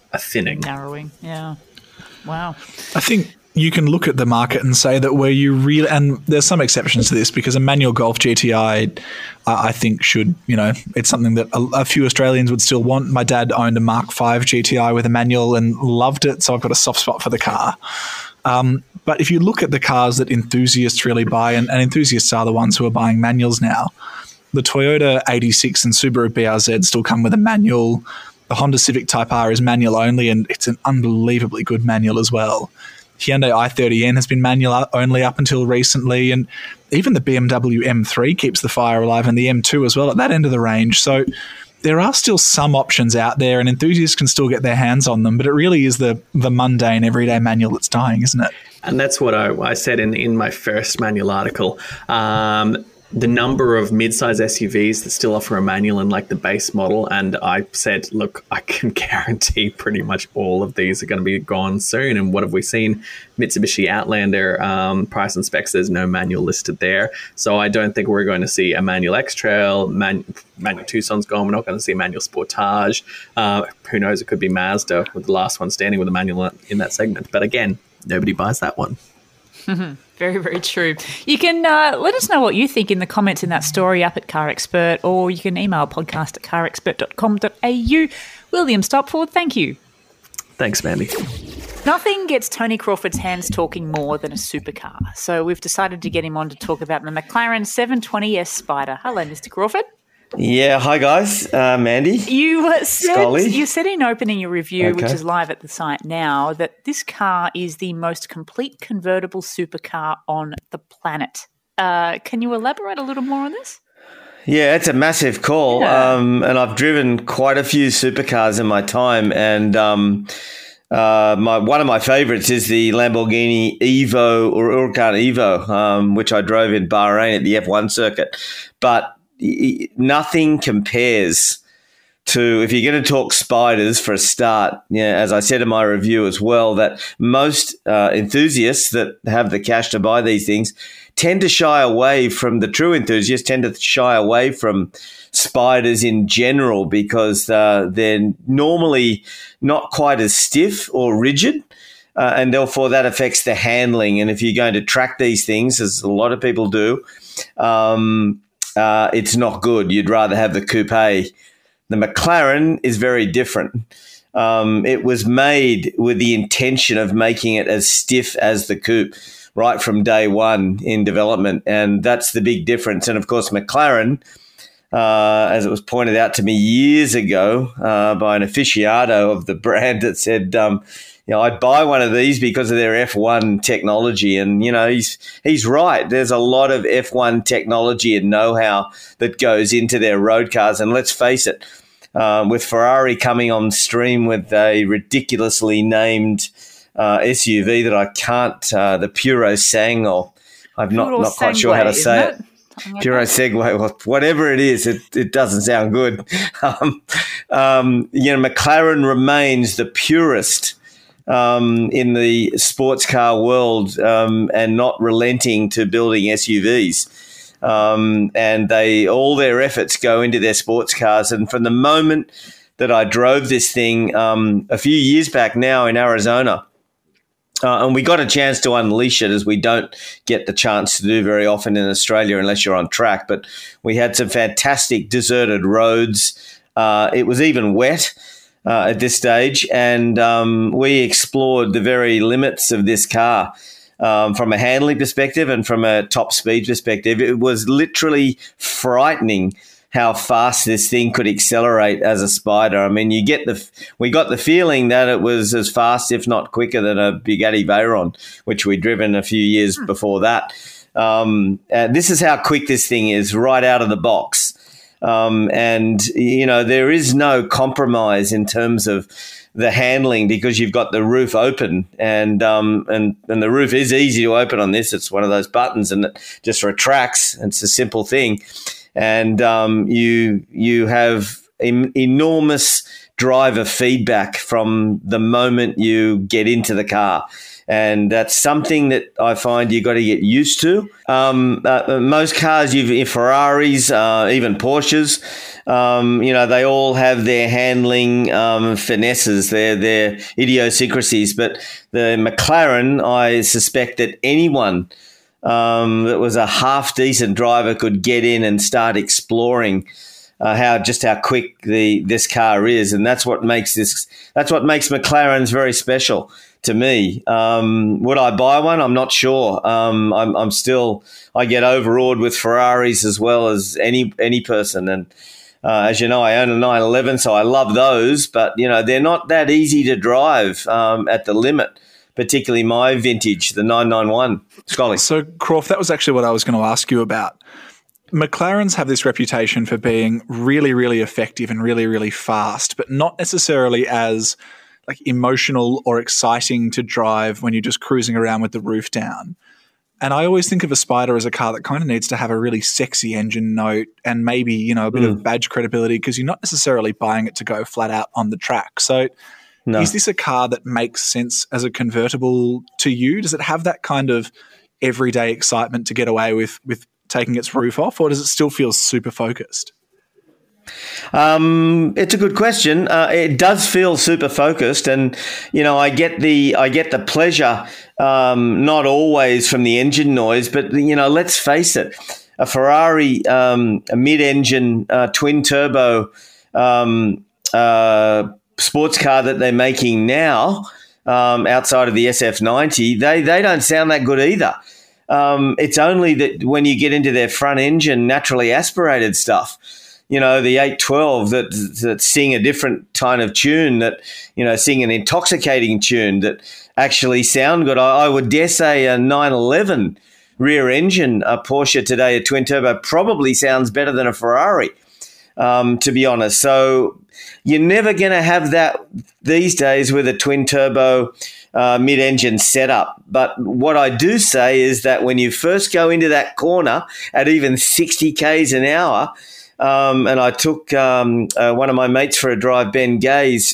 a thinning. Narrowing. Yeah. Wow. I think you can look at the market and say that where you really, and there's some exceptions to this, because a manual Golf GTI, I think should, it's something that a few Australians would still want. My dad owned a Mark V GTI with a manual and loved it, so I've got a soft spot for the car. But if you look at the cars that enthusiasts really buy, and enthusiasts are the ones who are buying manuals now, the Toyota 86 and Subaru BRZ still come with a manual. The Honda Civic Type R is manual only, and it's an unbelievably good manual as well. Hyundai i30N has been manual only up until recently, and even the BMW M3 keeps the fire alive, and the M2 as well at that end of the range. So there are still some options out there, and enthusiasts can still get their hands on them, but it really is the mundane, everyday manual that's dying, isn't it? And that's what I said in my first manual article. The number of mid-size SUVs that still offer a manual in like the base model, and I said, look, I can guarantee pretty much all of these are going to be gone soon. And what have we seen? Mitsubishi Outlander, price and specs, there's no manual listed there. So I don't think we're going to see a manual X-Trail, manual Tucson's gone. We're not going to see a manual Sportage. Who knows? It could be Mazda with the last one standing with a manual in that segment. But again, nobody buys that one. Very, very true. You can let us know what you think in the comments in that story up at Car Expert, or you can email podcast@carexpert.com.au. William Stopford, thank you. Thanks, Mandy. Nothing gets Tony Crawford's hands talking more than a supercar, so we've decided to get him on to talk about the McLaren 720S Spider. Hello, Mr. Crawford. Yeah, hi guys, Mandy. You said in opening your review, which is live at the site now, that this car is the most complete convertible supercar on the planet. Can you elaborate a little more on this? Yeah, it's a massive call, and I've driven quite a few supercars in my time, and one of my favourites is the Lamborghini Evo or Huracan Evo, which I drove in Bahrain at the F1 circuit, but nothing compares to, if you're going to talk spiders for a start, as I said in my review as well, that most enthusiasts that have the cash to buy these things tend to shy away from, the true enthusiasts tend to shy away from spiders in general, because they're normally not quite as stiff or rigid. And therefore that affects the handling. And if you're going to track these things, as a lot of people do, it's not good. You'd rather have the coupe. The McLaren is very different. It was made with the intention of making it as stiff as the coupe right from day one in development, and that's the big difference. And, of course, McLaren, as it was pointed out to me years ago by an aficionado of the brand that said, I'd buy one of these because of their F1 technology. And, he's right. There's a lot of F1 technology and know-how that goes into their road cars. And let's face it, with Ferrari coming on stream with a ridiculously named SUV that I can't, the Purosangue, I'm not quite sure how to say it. Purosangue, whatever it is, it doesn't sound good. McLaren remains the purest in the sports car world, and not relenting to building SUVs. And all their efforts go into their sports cars. And from the moment that I drove this thing a few years back now in Arizona, and we got a chance to unleash it, as we don't get the chance to do very often in Australia unless you're on track. But we had some fantastic deserted roads. It was even wet at this stage, and we explored the very limits of this car from a handling perspective and from a top speed perspective. It was literally frightening how fast this thing could accelerate as a Spider. I mean, we got the feeling that it was as fast, if not quicker, than a Bugatti Veyron, which we'd driven a few years before that. This is how quick this thing is right out of the box. And there is no compromise in terms of the handling, because you've got the roof open, and the roof is easy to open on this. It's one of those buttons, and it just retracts. It's a simple thing. And you have enormous driver feedback from the moment you get into the car. And that's something that I find you've got to get used to. Most cars, Ferraris, even Porsches, they all have their handling finesses, their idiosyncrasies. But the McLaren, I suspect that anyone that was a half-decent driver could get in and start exploring how quick this car is, and that's what makes McLarens very special to me. Would I buy one? I'm not sure. I get overawed with Ferraris as well as any person, and as you know, I own a 911, so I love those. But they're not that easy to drive at the limit, particularly my vintage, the 991. Scully. So, Croft, that was actually what I was going to ask you about. McLarens have this reputation for being really, really effective and really, really fast, but not necessarily as emotional or exciting to drive when you're just cruising around with the roof down. And I always think of a Spider as a car that kind of needs to have a really sexy engine note and maybe, a bit of badge credibility, because you're not necessarily buying it to go flat out on the track. So is this a car that makes sense as a convertible to you? Does it have that kind of everyday excitement to get away with taking its roof off, or does it still feel super focused? It's a good question. It does feel super focused, and I get the pleasure, not always from the engine noise, but let's face it, a Ferrari, a mid-engine twin turbo sports car that they're making now, outside of the SF90, they don't sound that good either. It's only that when you get into their front engine naturally aspirated stuff, the 812 that sing a different kind of tune, that sing an intoxicating tune that actually sound good. I would dare say a 911 rear engine Porsche today, a twin turbo, probably sounds better than a Ferrari, to be honest. So you're never going to have that these days with a twin turbo mid-engine setup. But what I do say is that when you first go into that corner at even 60 k's an hour, and I took one of my mates for a drive, Ben Gaze,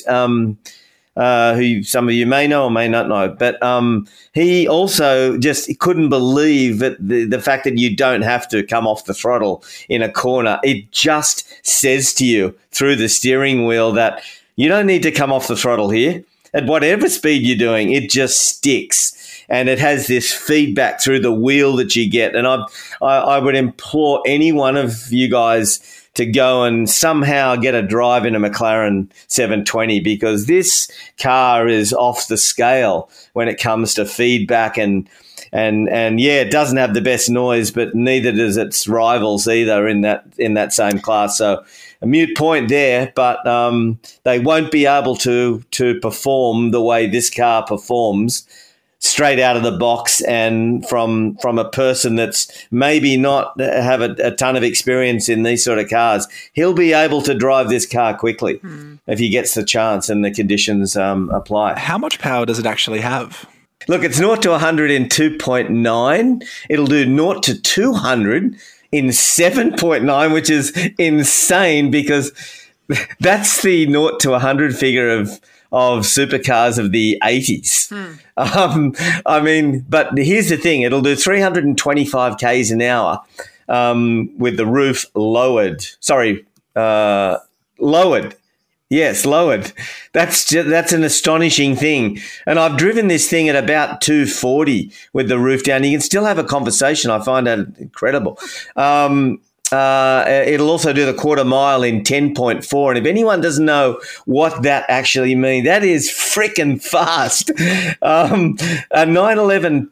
who some of you may know or may not know, but he also just couldn't believe that the fact that you don't have to come off the throttle in a corner. It just says to you through the steering wheel that you don't need to come off the throttle here. At whatever speed you're doing, it just sticks, and it has this feedback through the wheel that you get. And I would implore any one of you guys to go and somehow get a drive in a McLaren 720, because this car is off the scale when it comes to feedback and yeah, it doesn't have the best noise, but neither does its rivals either in that same class. So a mute point there, but they won't be able to perform the way this car performs straight out of the box, and from a person that's maybe not have a ton of experience in these sort of cars. He'll be able to drive this car quickly if he gets the chance and the conditions apply. How much power does it actually have? Look, it's 0 to 100 in 2.9. It'll do 0 to 200 in 7.9, which is insane, because that's the 0 to 100 figure of supercars of the 80s. But here's the thing. It'll do 325 k's an hour with the roof lowered. Lowered. Yes, lowered. That's an astonishing thing. And I've driven this thing at about 240 with the roof down. You can still have a conversation. I find that incredible. It'll also do the quarter mile in 10.4. And if anyone doesn't know what that actually means, that is freaking fast. A 911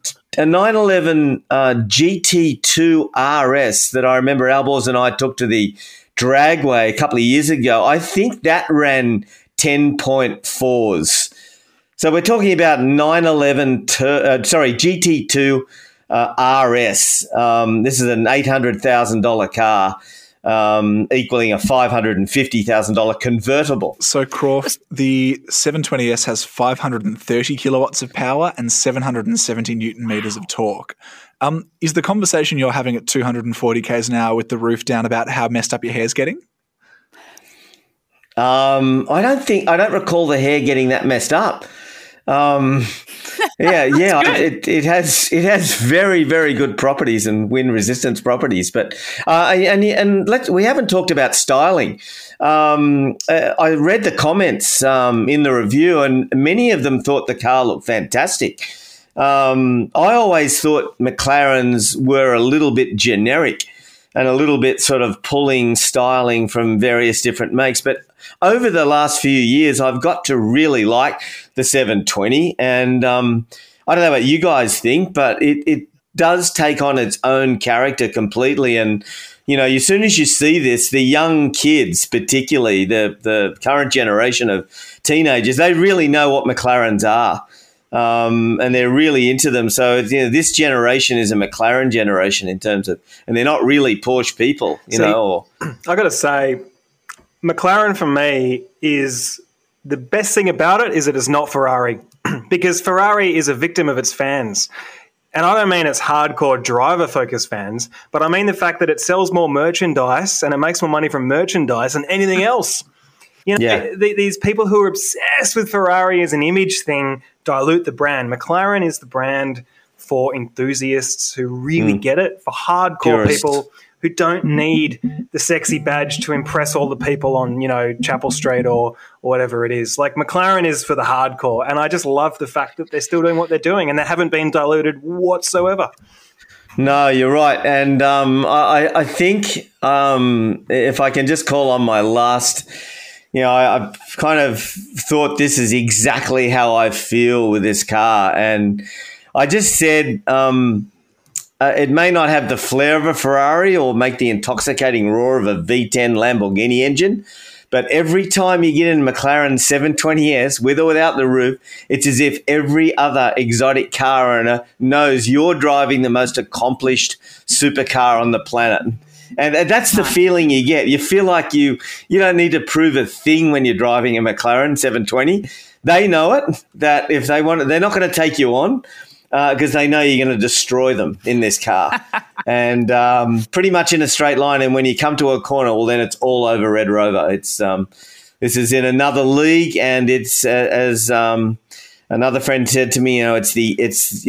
GT2 RS that I remember Albors and I took to the Dragway a couple of years ago, I think that ran 10.4s. So we're talking about 911 GT2 RS. This is an $800,000 car, equaling a $550,000 convertible. So, Croft, the 720S has 530 kilowatts of power and 770 newton meters of torque. Is the conversation you're having at 240 k's an hour with the roof down about how messed up your hair's getting? I don't recall the hair getting that messed up. It has very, very good properties and wind resistance properties. But we haven't talked about styling. I read the comments in the review, and many of them thought the car looked fantastic. I always thought McLarens were a little bit generic and a little bit sort of pulling styling from various different makes. But over the last few years, I've got to really like the 720. And I don't know what you guys think, but it does take on its own character completely. And, you know, as soon as you see this, the young kids, particularly the current generation of teenagers, they really know what McLarens are. And they're really into them. So, you know, this generation is a McLaren generation in terms of, and they're not really Porsche people, you know. I got to say, McLaren for me is the best thing about it is it is not Ferrari because Ferrari is a victim of its fans. And I don't mean it's hardcore driver-focused fans, but I mean the fact that it sells more merchandise and it makes more money from merchandise than anything else. You know, these people who are obsessed with Ferrari as an image thing dilute the brand. McLaren is the brand for enthusiasts who really get it, for hardcore people who don't need the sexy badge to impress all the people on, you know, Chapel Street or whatever it is. Like, McLaren is for the hardcore, and I just love the fact that they're still doing what they're doing and they haven't been diluted whatsoever. No, you're right. And I think if I can just call on my last... You know, I've kind of thought this is exactly how I feel with this car. And I just said it may not have the flair of a Ferrari or make the intoxicating roar of a V10 Lamborghini engine, but every time you get in a McLaren 720S, with or without the roof, it's as if every other exotic car owner knows you're driving the most accomplished supercar on the planet. And that's the feeling you get. You feel like you don't need to prove a thing when you're driving a McLaren 720. They know it, that if they want it, they're not going to take you on because they know you're going to destroy them in this car. And pretty much in a straight line. And when you come to a corner, well, then it's all over Red Rover. It's this is in another league, and it's as another friend said to me, you know, it's the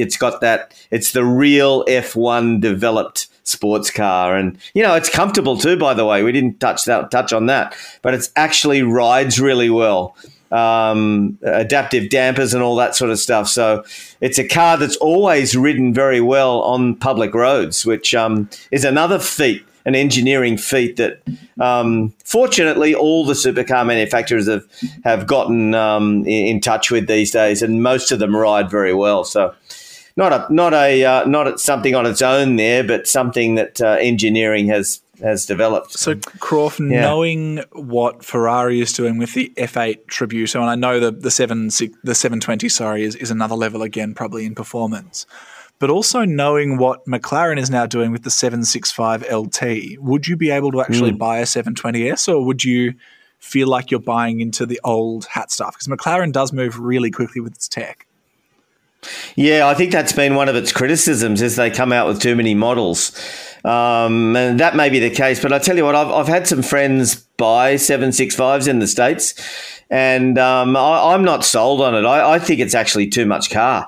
real F1 developed sports car. And, you know, it's comfortable too, by the way. We didn't touch on that, but it's actually rides really well. Adaptive dampers and all that sort of stuff. So it's a car that's always ridden very well on public roads, which is another feat, an engineering feat that fortunately all the supercar manufacturers have gotten in touch with these days, and most of them ride very well. So not something on its own there, but something that engineering has developed. So, Croft, knowing what Ferrari is doing with the F8 Tributo, and I know the 720, is another level again, probably in performance, but also knowing what McLaren is now doing with the 765 LT, would you be able to actually buy a 720S, or would you feel like you're buying into the old hat stuff? Because McLaren does move really quickly with its tech. Yeah, I think that's been one of its criticisms, is they come out with too many models. And that may be the case. But I tell you what, I've had some friends buy 765s in the States, and I'm not sold on it. I think it's actually too much car.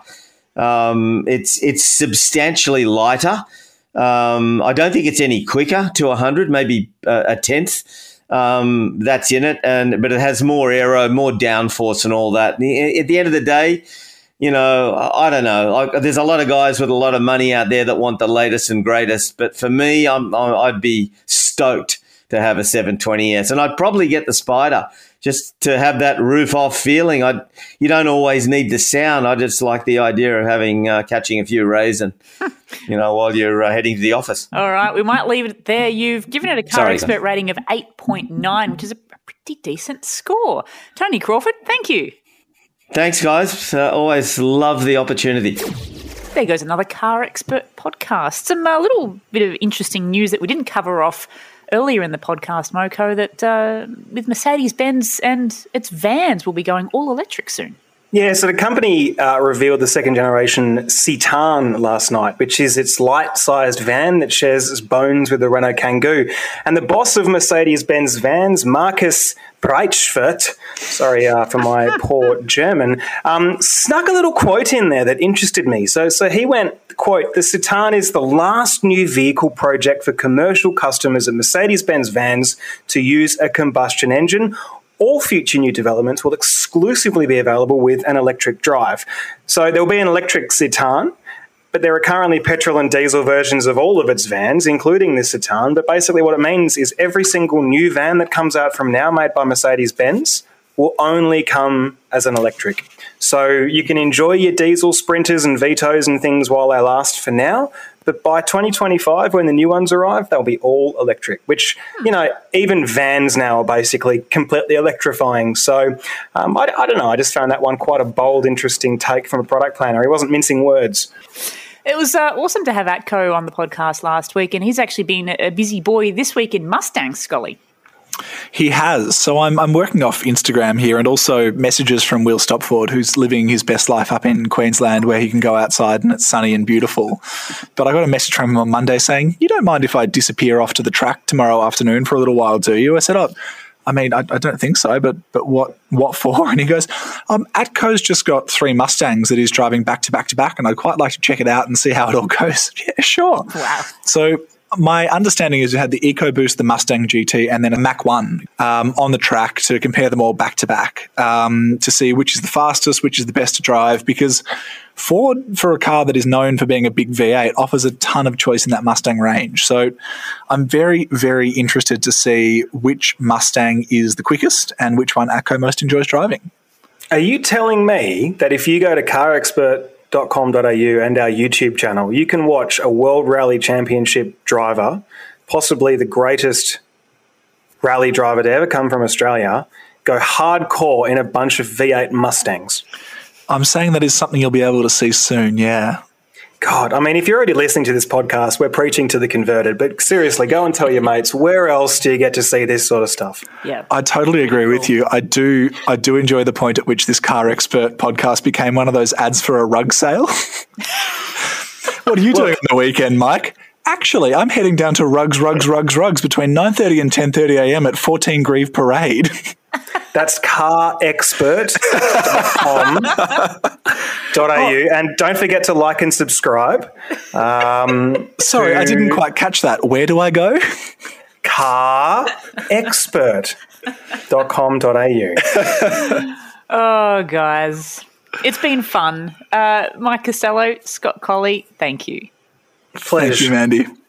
It's substantially lighter. I don't think it's any quicker to 100, maybe a tenth. That's in it, but it has more aero, more downforce and all that. At the end of the day, you know, I don't know. There's a lot of guys with a lot of money out there that want the latest and greatest. But for me, I'd be stoked to have a 720S. And I'd probably get the Spider just to have that roof-off feeling. You don't always need the sound. I just like the idea of catching a few rays and, you know, while you're heading to the office. All right, we might leave it there. You've given it a car expert rating of 8.9, which is a pretty decent score. Tony Crawford, thank you. Thanks, guys. Always love the opportunity. There goes another Car Expert podcast. Some little bit of interesting news that we didn't cover off earlier in the podcast, Moko, that with Mercedes-Benz and its vans will be going all electric soon. Yeah, so the company revealed the second-generation Citan last night, which is its light-sized van that shares its bones with the Renault Kangoo. And the boss of Mercedes-Benz vans, Markus Breitschfurt, sorry for my poor German, snuck a little quote in there that interested me. So he went, quote, "The Citan is the last new vehicle project for commercial customers at Mercedes-Benz vans to use a combustion engine. All future new developments will exclusively be available with an electric drive." So there will be an electric Citan, but there are currently petrol and diesel versions of all of its vans, including the Citan. But basically what it means is every single new van that comes out from now made by Mercedes-Benz will only come as an electric. So you can enjoy your diesel Sprinters and Vitos and things while they last for now, but by 2025, when the new ones arrive, they'll be all electric, which, you know, even vans now are basically completely electrifying. So I don't know, I just found that one quite a bold, interesting take from a product planner. He wasn't mincing words. It was awesome to have Atco on the podcast last week, and he's actually been a busy boy this week in Mustang, Scully. He has. So I'm working off Instagram here and also messages from Will Stopford, who's living his best life up in Queensland where he can go outside and it's sunny and beautiful. But I got a message from him on Monday saying, "You don't mind if I disappear off to the track tomorrow afternoon for a little while, do you?" I said, I mean, I don't think so, but what for? And he goes, Atco's just got 3 Mustangs that he's driving back to back to back, and I'd quite like to check it out and see how it all goes. Yeah, sure. Wow. So my understanding is you had the EcoBoost, the Mustang GT, and then a Mach-1 on the track to compare them all back to back to see which is the fastest, which is the best to drive, because Ford, for a car that is known for being a big V8, offers a ton of choice in that Mustang range. So I'm very, very interested to see which Mustang is the quickest and which one Atco most enjoys driving. Are you telling me that if you go to carexpert.com.au and our YouTube channel, you can watch a World Rally Championship driver, possibly the greatest rally driver to ever come from Australia, go hardcore in a bunch of V8 Mustangs? I'm saying that is something you'll be able to see soon, yeah. God, I mean, if you're already listening to this podcast, we're preaching to the converted, but seriously, go and tell your mates, where else do you get to see this sort of stuff? Yeah, I totally agree with you. I do enjoy the point at which this Car Expert podcast became one of those ads for a rug sale. What are you doing on the weekend, Mike? Actually, I'm heading down to Rugs between 9:30 and 10:30 a.m. at 14 Grieve Parade. That's carexpert.com.au. And don't forget to like and subscribe. Sorry, I didn't quite catch that. Where do I go? carexpert.com.au. Oh, guys. It's been fun. Mike Costello, Scott Colley, thank you. Pleasure. Thank you, Mandy.